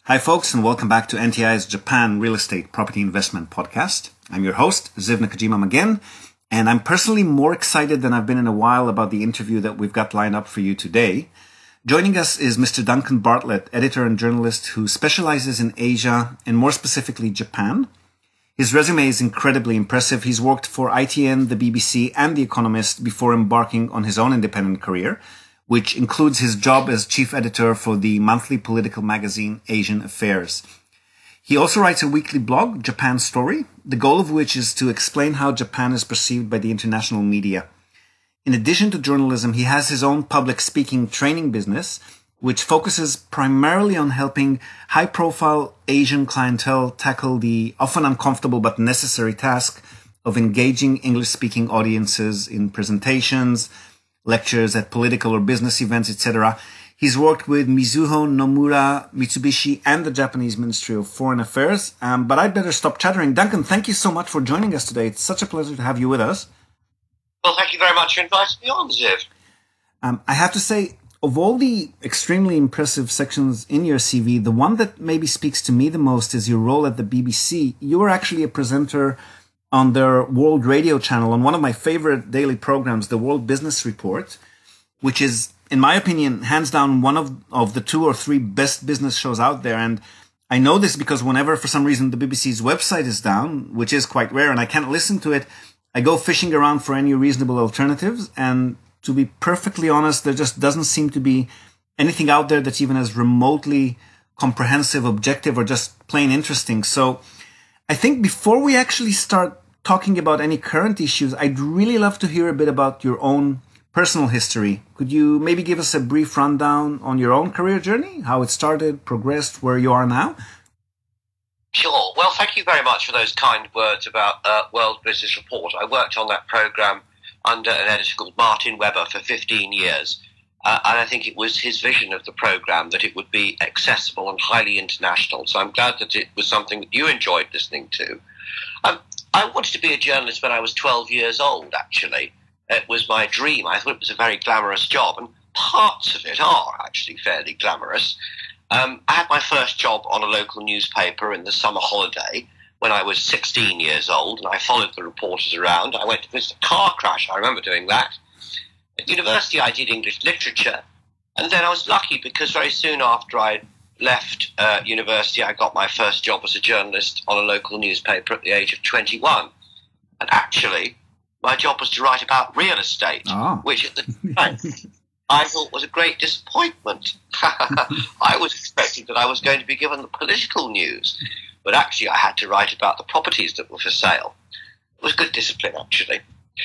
Hi folks, and welcome back to NTI's Japan Real Estate Property Investment Podcast. I'm your host, Ziv Nakajima again, and I'm personally more excited than I've been in a while about the interview that we've got lined up for you today. Joining us is Mr. Duncan Bartlett, editor and journalist who specializes in Asia and more specifically Japan. His resume is incredibly impressive. He's worked for ITN, the BBC, and The Economist before embarking on his own independent career, which includes his job as chief editor for the monthly political magazine Asian Affairs. He also writes a weekly blog, Japan Story, the goal of which is to explain how Japan is perceived by the international media. In addition to journalism, he has his own public speaking training business, which focuses primarily on helping high-profile Asian clientele tackle the often uncomfortable but necessary task of engaging English-speaking audiences in presentations, lectures at political or business events, etc. He's worked with Mizuho, Nomura, Mitsubishi, and the Japanese Ministry of Foreign Affairs. But I'd better stop chattering. Duncan, thank you so much for joining us today. It's such a pleasure to have you with us. Well, thank you very much for inviting me on, Ziv. I have to say, of all the extremely impressive sections in your CV, the one that maybe speaks to me the most is your role at the BBC. You were actually a presenter on their World Radio channel on one of my favorite daily programs, the World Business Report, which is, in my opinion, hands down one of the 2 or 3 best business shows out there. And I know this because whenever, for some reason, the BBC's website is down, which is quite rare, and I can't listen to it, I go fishing around for any reasonable alternatives. And to be perfectly honest, there just doesn't seem to be anything out there that's even as remotely comprehensive, objective, or just plain interesting. So I think before we actually start talking about any current issues, I'd really love to hear a bit about your own personal history. Could you maybe give us a brief rundown on your own career journey, how it started, progressed, where you are now? Sure. Well, thank you very much for those kind words about World Business Report. I worked on that programme under an editor called Martin Weber for 15 years. And I think it was his vision of the programme that it would be accessible and highly international. So I'm glad that it was something that you enjoyed listening to. I wanted to be a journalist when I was 12 years old, actually. It was my dream. I thought it was a very glamorous job, and parts of it are actually fairly glamorous. I had my first job on a local newspaper in the summer holiday when I was 16 years old, and I followed the reporters around. I went to visit a car crash. I remember doing that. At university, I did English literature, and then I was lucky because very soon after I left university, I got my first job as a journalist on a local newspaper at the age of 21. And actually, my job was to write about real estate, which at the time I thought was a great disappointment. I was expecting that I was going to be given the political news, but actually I had to write about the properties that were for sale. It was good discipline, actually.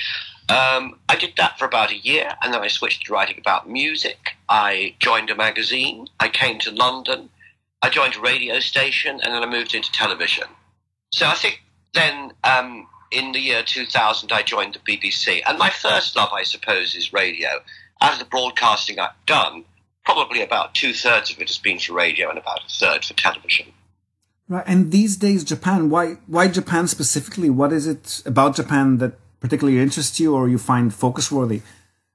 I did that for about a year, and then I switched to writing about music. I joined a magazine. I came to London. I joined a radio station, and then I moved into television. So I think then in the year 2000, I joined the BBC. And my first love, I suppose, is radio. Out of the broadcasting I've done, probably about 2/3 of it has been for radio and about 1/3 for television. Right. And these days, Japan, why Japan specifically? What is it about Japan that particularly interests you or you find focus-worthy?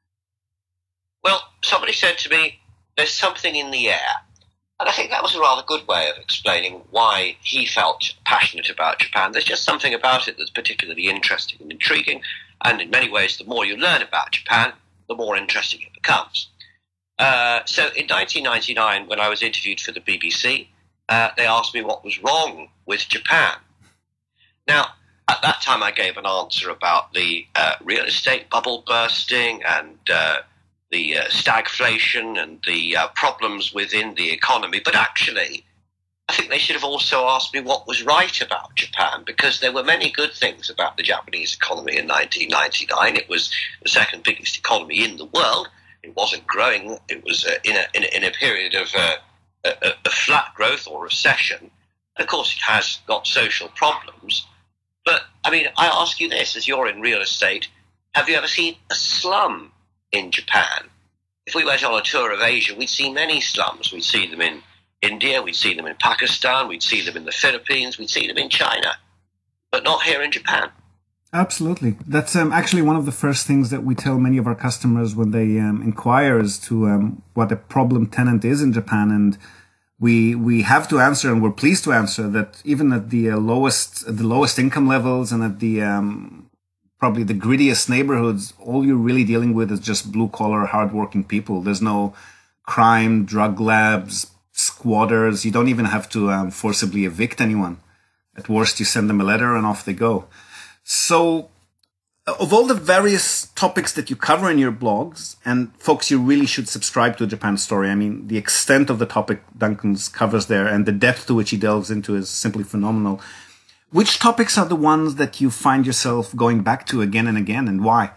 Well, somebody said to me, there's something in the air. And I think that was a rather good way of explaining why he felt passionate about Japan. There's just something about it that's particularly interesting and intriguing. And in many ways, the more you learn about Japan, the more interesting it becomes. So in 1999, when I was interviewed for the BBC, they asked me what was wrong with Japan. Now, at that time, I gave an answer about the real estate bubble bursting and the stagflation and the problems within the economy. But actually, I think they should have also asked me what was right about Japan, because there were many good things about the Japanese economy in 1999. It was the second biggest economy in the world. It wasn't growing. It was in a period of a flat growth or recession. Of course, it has got social problems. But, I mean, I ask you this, as you're in real estate, have you ever seen a slum in Japan? If we went on a tour of Asia, we'd see many slums. We'd see them in India, we'd see them in Pakistan, we'd see them in the Philippines, we'd see them in China, but not here in Japan. Absolutely. That's actually one of the first things that we tell many of our customers when they inquire as to what a problem tenant is in Japan. And we have to answer, and we're pleased to answer, that even at the lowest income levels and at the probably the grittiest neighborhoods, all you're really dealing with is just blue collar, hardworking people. There's no crime, drug labs, squatters. You don't even have to forcibly evict anyone. At worst, you send them a letter and off they go. So, of all the various topics that you cover in your blogs, and folks, you really should subscribe to Japan Story. I mean, the extent of the topic Duncan covers there and the depth to which he delves into is simply phenomenal. Which topics are the ones that you find yourself going back to again and again, and why?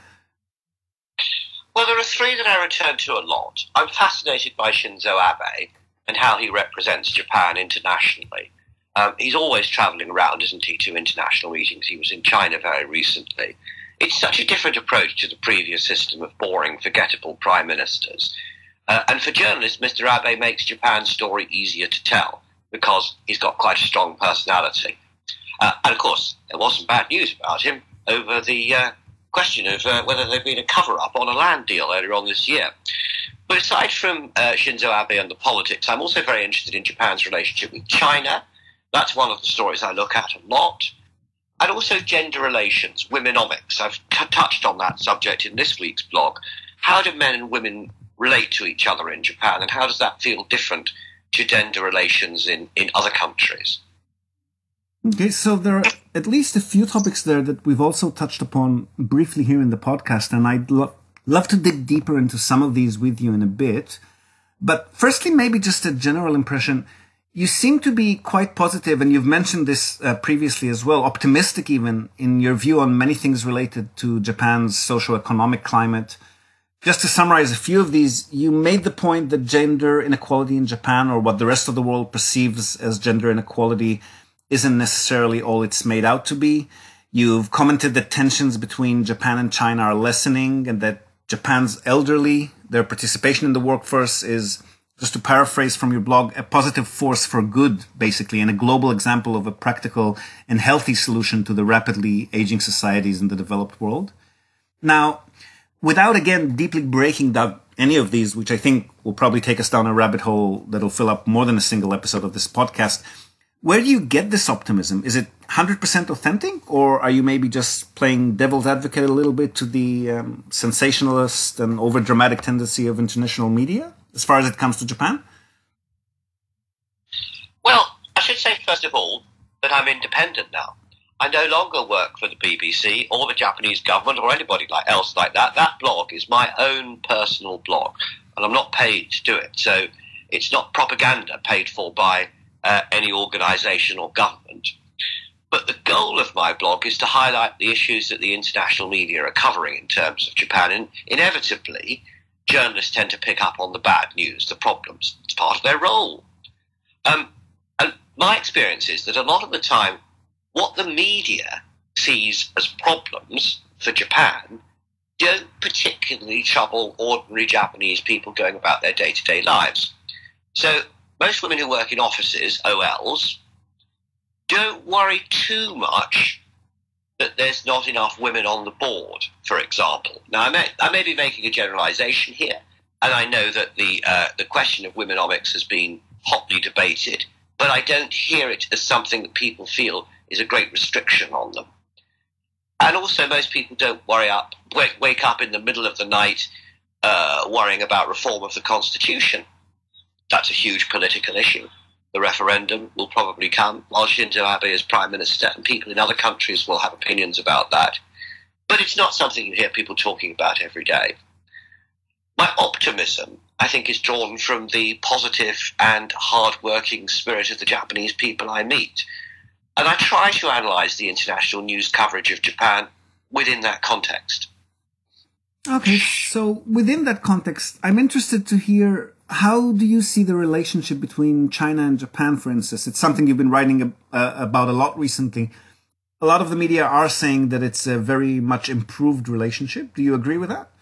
Well, there are three that I return to a lot. I'm fascinated by Shinzo Abe and how he represents Japan internationally. He's always travelling around, isn't he, to international meetings. He was in China very recently. It's such a different approach to the previous system of boring, forgettable prime ministers. And for journalists, Mr. Abe makes Japan's story easier to tell because he's got quite a strong personality. And of course, there was some bad news about him over the question of whether there'd been a cover-up on a land deal earlier on this year. But aside from Shinzo Abe and the politics, I'm also very interested in Japan's relationship with China. That's one of the stories I look at a lot. And also gender relations, womenomics. I've touched on that subject in this week's blog. How do men and women relate to each other in Japan, and how does that feel different to gender relations in other countries? Okay, so there are at least a few topics there that we've also touched upon briefly here in the podcast, and I'd love to dig deeper into some of these with you in a bit. But firstly, maybe just a general impression. You seem to be quite positive, and you've mentioned this previously as well, optimistic even in your view on many things related to Japan's socio-economic climate. Just to summarize a few of these, you made the point that gender inequality in Japan, or what the rest of the world perceives as gender inequality, isn't necessarily all it's made out to be. You've commented that tensions between Japan and China are lessening, and that Japan's elderly, their participation in the workforce is, just to paraphrase from your blog, a positive force for good, basically, and a global example of a practical and healthy solution to the rapidly aging societies in the developed world. Now, without, again, deeply breaking down any of these, which I think will probably take us down a rabbit hole that'll fill up more than a single episode of this podcast, where do you get this optimism? Is it 100% authentic, or are you maybe just playing devil's advocate a little bit to the sensationalist and overdramatic tendency of international media as far as it comes to Japan? Well, I should say first of all that I'm independent now. I no longer work for the BBC or the Japanese government or anybody else like that. That blog is my own personal blog, and I'm not paid to do it. So it's not propaganda paid for by any organisation or government. But the goal of my blog is to highlight the issues that the international media are covering in terms of Japan. And inevitably, journalists tend to pick up on the bad news, the problems. It's part of their role. And my experience is that a lot of the time, what the media sees as problems for Japan don't particularly trouble ordinary Japanese people going about their day-to-day lives. So most women who work in offices, OLs, don't worry too much that there's not enough women on the board, for example. Now, I may be making a generalization here, and I know that the question of womenomics has been hotly debated, but I don't hear it as something that people feel is a great restriction on them. And also, most people don't wake up in the middle of the night worrying about reform of the Constitution. That's a huge political issue. The referendum will probably come while Shinzo Abe is Prime Minister, and people in other countries will have opinions about that. But it's not something you hear people talking about every day. My optimism, I think, is drawn from the positive and hard-working spirit of the Japanese people I meet. And I try to analyse the international news coverage of Japan within that context. Okay, so within that context, I'm interested to hear, how do you see the relationship between China and Japan, for instance? It's something you've been writing about a lot recently. A lot of the media are saying that it's a very much improved relationship. Do you agree with that?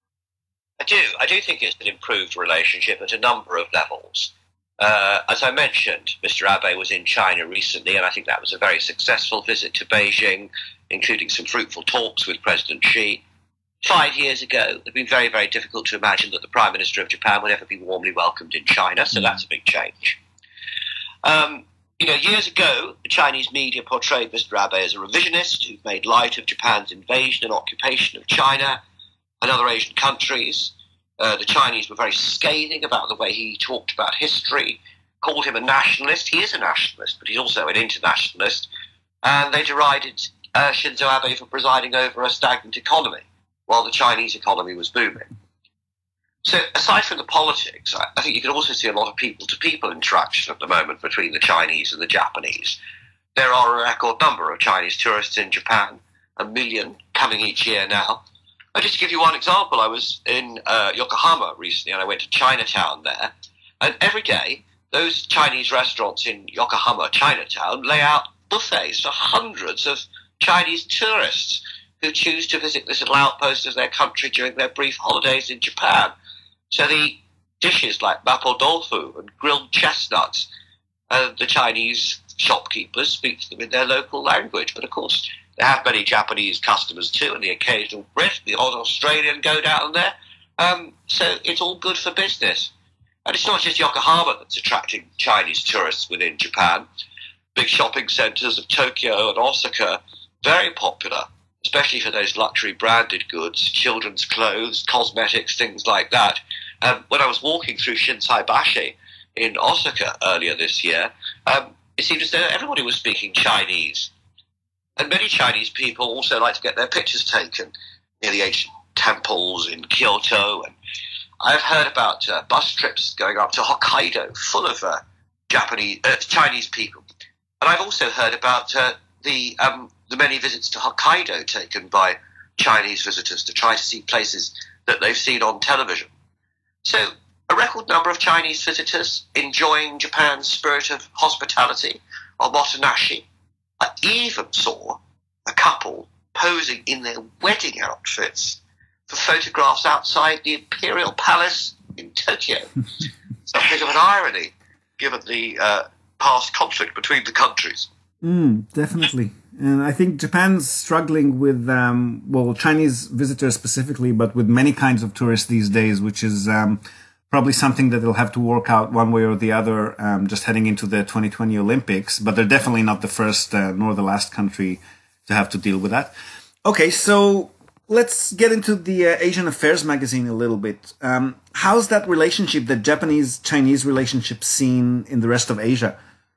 I do. I do think it's an improved relationship at a number of levels. As I mentioned, Mr. Abe was in China recently, and I think that was a very successful visit to Beijing, including some fruitful talks with President Xi. 5 years ago, it would been very, very difficult to imagine that the Prime Minister of Japan would ever be warmly welcomed in China, so that's a big change. Years ago, the Chinese media portrayed Mr. Abe as a revisionist who made light of Japan's invasion and occupation of China and other Asian countries. The Chinese were very scathing about the way he talked about history, called him a nationalist. He is a nationalist, but he's also an internationalist. And they derided Shinzo Abe for presiding over a stagnant economy, while the Chinese economy was booming. So aside from the politics, I think you can also see a lot of people-to-people interaction at the moment between the Chinese and the Japanese. There are a record number of Chinese tourists in Japan, 1 million coming each year now. Just to give you one example, I was in Yokohama recently and I went to Chinatown there. And every day, those Chinese restaurants in Yokohama, Chinatown, lay out buffets for hundreds of Chinese tourists who choose to visit this little outpost of their country during their brief holidays in Japan. So the dishes like mapo tofu and grilled chestnuts, the Chinese shopkeepers speak to them in their local language. But of course, they have many Japanese customers too, and the occasional Brit, the odd Australian go down there. So it's all good for business. And it's not just Yokohama that's attracting Chinese tourists within Japan. Big shopping centres of Tokyo and Osaka, very popular, especially for those luxury branded goods, children's clothes, cosmetics, things like that. When I was walking through Shinsaibashi in Osaka earlier this year, it seemed as though everybody was speaking Chinese. And many Chinese people also like to get their pictures taken near the ancient temples in Kyoto. And I've heard about bus trips going up to Hokkaido full of Chinese people. And I've also heard about the many visits to Hokkaido taken by Chinese visitors to try to see places that they've seen on television. So a record number of Chinese visitors enjoying Japan's spirit of hospitality or motonashi. I even saw a couple posing in their wedding outfits for photographs outside the Imperial Palace in Tokyo. Something of an irony, given the past conflict between the countries. Definitely. And I think Japan's struggling with, Chinese visitors specifically, but with many kinds of tourists these days, which is probably something that they'll have to work out one way or the other, just heading into the 2020 Olympics. But they're definitely not the first nor the last country to have to deal with that. Okay, so let's get into the Asian Affairs magazine a little bit. How's that relationship, the Japanese-Chinese relationship, seen in the rest of Asia?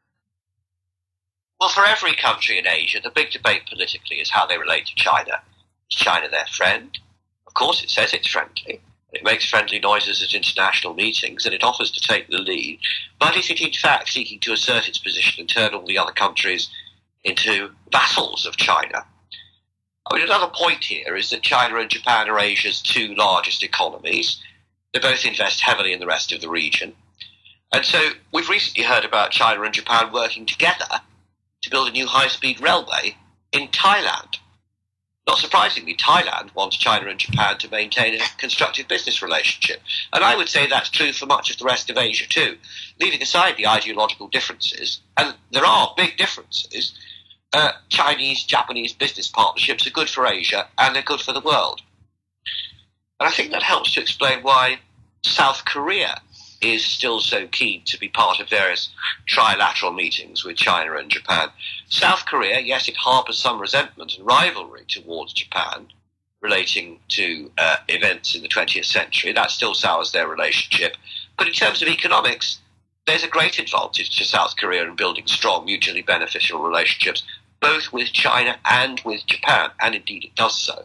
Well, for every country in Asia, the big debate politically is how they relate to China. Is China their friend? Of course, it says it's friendly. It makes friendly noises at international meetings, and it offers to take the lead. But is it in fact seeking to assert its position and turn all the other countries into vassals of China? I mean, another point here is that China and Japan are Asia's two largest economies. They both invest heavily in the rest of the region. And so we've recently heard about China and Japan working together to build a new high-speed railway in Thailand. Not surprisingly, Thailand wants China and Japan to maintain a constructive business relationship. And I would say that's true for much of the rest of Asia too. Leaving aside the ideological differences, and there are big differences, Chinese-Japanese business partnerships are good for Asia and they're good for the world. And I think that helps to explain why South Korea is still so keen to be part of various trilateral meetings with China and Japan. South Korea, yes, it harbours some resentment and rivalry towards Japan relating to events in the 20th century. That still sours their relationship. But in terms of economics, there's a great advantage to South Korea in building strong, mutually beneficial relationships, both with China and with Japan, and indeed it does so.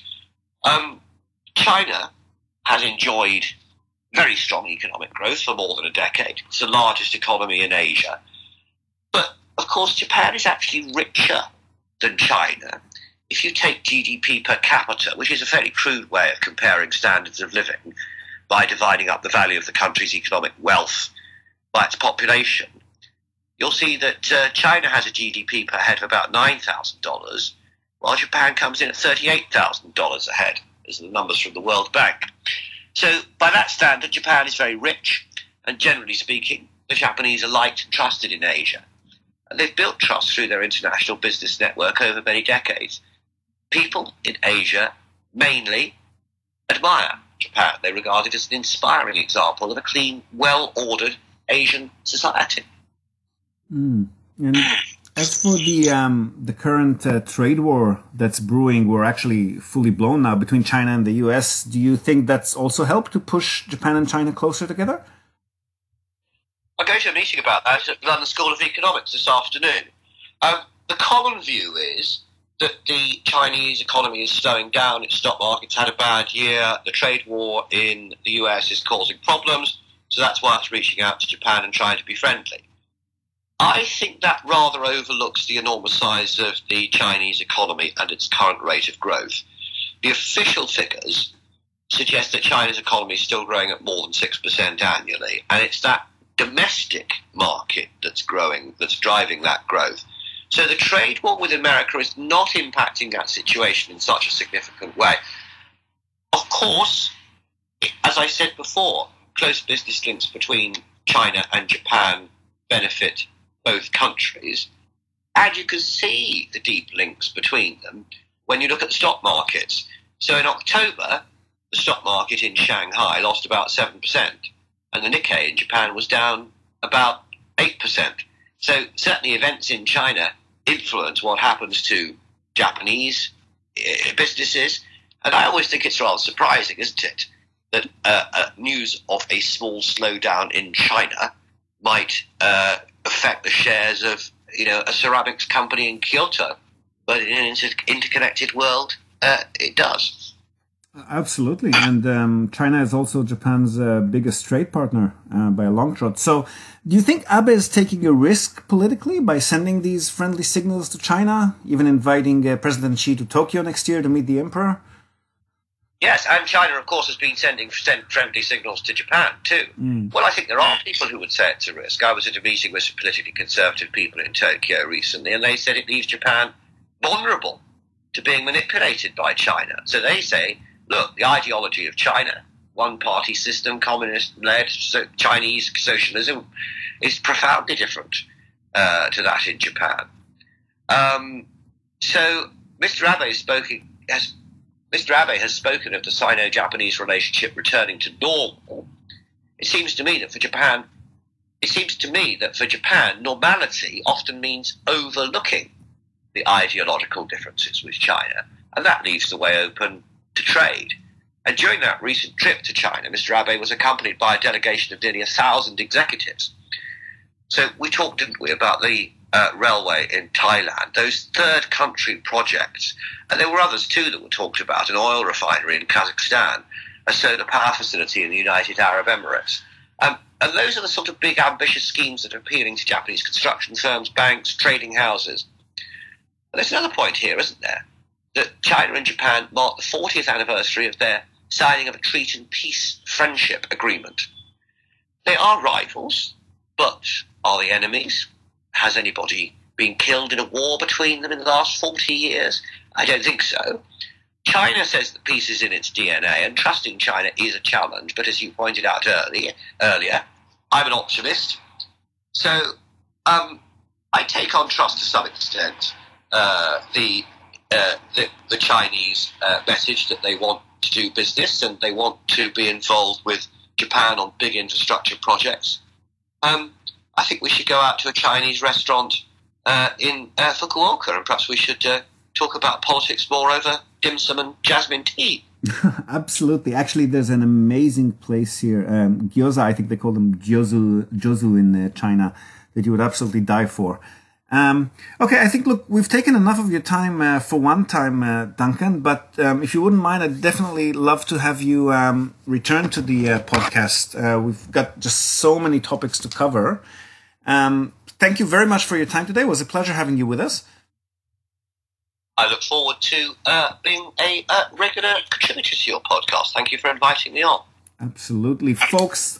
China has enjoyed very strong economic growth for more than a decade. It's the largest economy in Asia. But, of course, Japan is actually richer than China. If you take GDP per capita, which is a fairly crude way of comparing standards of living, by dividing up the value of the country's economic wealth by its population, you'll see that China has a GDP per head of about $9,000, while Japan comes in at $38,000 a head. These are the numbers from the World Bank. So by that standard, Japan is very rich, and generally speaking, the Japanese are liked and trusted in Asia. And they've built trust through their international business network over many decades. People in Asia mainly admire Japan. They regard it as an inspiring example of a clean, well-ordered Asian society. And as for the current trade war that's brewing, we're actually fully blown now between China and the US. Do you think that's also helped to push Japan and China closer together? I'm going to a meeting about that at London School of Economics this afternoon. The common view is that the Chinese economy is slowing down, its stock market's had a bad year, the trade war in the US is causing problems, so that's why it's reaching out to Japan and trying to be friendly. I think that rather overlooks the enormous size of the Chinese economy and its current rate of growth. The official figures suggest that China's economy is still growing at more than 6% annually, and it's that domestic market that's growing, that's driving that growth. So the trade war with America is not impacting that situation in such a significant way. Of course, as I said before, close business links between China and Japan benefit both countries, and you can see the deep links between them when you look at the stock markets. So in October, the stock market in Shanghai lost about 7%, and the Nikkei in Japan was down about 8%. So certainly events in China influence what happens to Japanese businesses, and I always think it's rather surprising, isn't it, that news of a small slowdown in China might affect the shares of a ceramics company in Kyoto, but in an interconnected world, it does. Absolutely, and China is also Japan's biggest trade partner by a long shot. So, do you think Abe is taking a risk politically by sending these friendly signals to China, even inviting President Xi to Tokyo next year to meet the emperor? Yes, and China, of course, has been sending friendly signals to Japan, too. Well, I think there are people who would say it's a risk. I was at a meeting with some politically conservative people in Tokyo recently, and they said it leaves Japan vulnerable to being manipulated by China. So they say, look, the ideology of China, one-party system, communist-led Chinese socialism, is profoundly different to that in Japan. So Mr. Abe has spoken of the Sino-Japanese relationship returning to normal. It seems to me that for Japan, normality often means overlooking the ideological differences with China, and that leaves the way open to trade. And during that recent trip to China, Mr. Abe was accompanied by a delegation of nearly 1,000 executives. So we talked, didn't we, about the railway in Thailand, those third country projects, and there were others too that were talked about, an oil refinery in Kazakhstan, a solar power facility in the United Arab Emirates. And those are the sort of big ambitious schemes that are appealing to Japanese construction firms, banks, trading houses. But there's another point here, isn't there? That China and Japan mark the 40th anniversary of their signing of a treaty and peace friendship agreement. They are rivals, but are they enemies? Has anybody been killed in a war between them in the last 40 years? I don't think so. China says that peace is in its DNA, and trusting China is a challenge, but as you pointed out earlier, I'm an optimist. So I take on trust to some extent the Chinese message that they want to do business and they want to be involved with Japan on big infrastructure projects. I think we should go out to a Chinese restaurant in Fukuoka, and perhaps we should talk about politics more over dim sum and jasmine tea. Absolutely. Actually, there's an amazing place here, gyoza, I think they call them jozu in China, that you would absolutely die for. Okay, I think, look, we've taken enough of your time for one time, Duncan, but if you wouldn't mind, I'd definitely love to have you return to the podcast. We've got just so many topics to cover. Thank you very much for your time today. It was a pleasure having you with us. I look forward to being a regular contributor to your podcast. Thank you for inviting me on. Absolutely. Folks,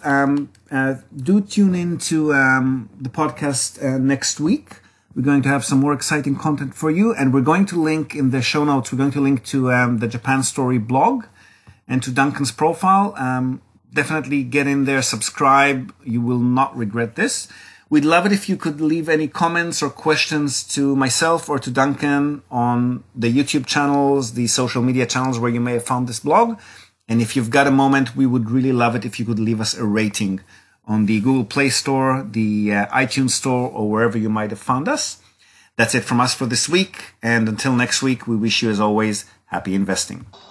do tune in to the podcast next week. We're going to have some more exciting content for you, and we're going to link in the show notes, we're going to link to the Japan Story blog and to Duncan's profile. Definitely get in there, subscribe. You will not regret this. We'd love it if you could leave any comments or questions to myself or to Duncan on the YouTube channels, the social media channels where you may have found this blog. And if you've got a moment, we would really love it if you could leave us a rating on the Google Play Store, the iTunes Store, or wherever you might have found us. That's it from us for this week. And until next week, we wish you, as always, happy investing.